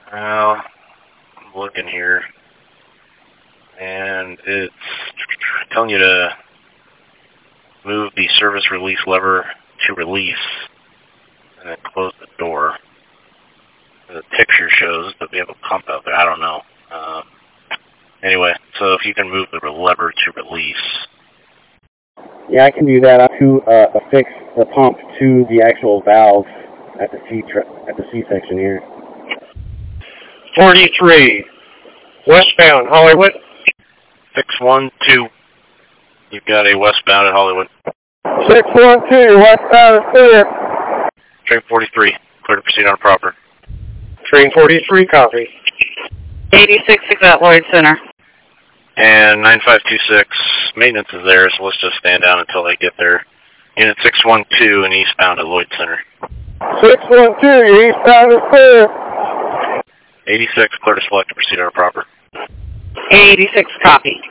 Well, I'm looking here, and it's telling you to move the service release lever to release, and then close the door. The picture shows that we have a pump out there. I don't know. Anyway, so if you can move the lever to release. Yeah, I can do that. I have to affix the pump to the actual valve at the C section here. 43, westbound, Hollywood. 612. You've got a westbound at Hollywood. 612, westbound is clear. Train 43, clear to proceed on proper. Train 43, copy. 86 at Lloyd Center. And 9526, maintenance is there, so let's just stand down until they get there. Unit 612 and eastbound at Lloyd Center. 612, eastbound is clear. 86, clear to select to proceed on proper. 86, copy.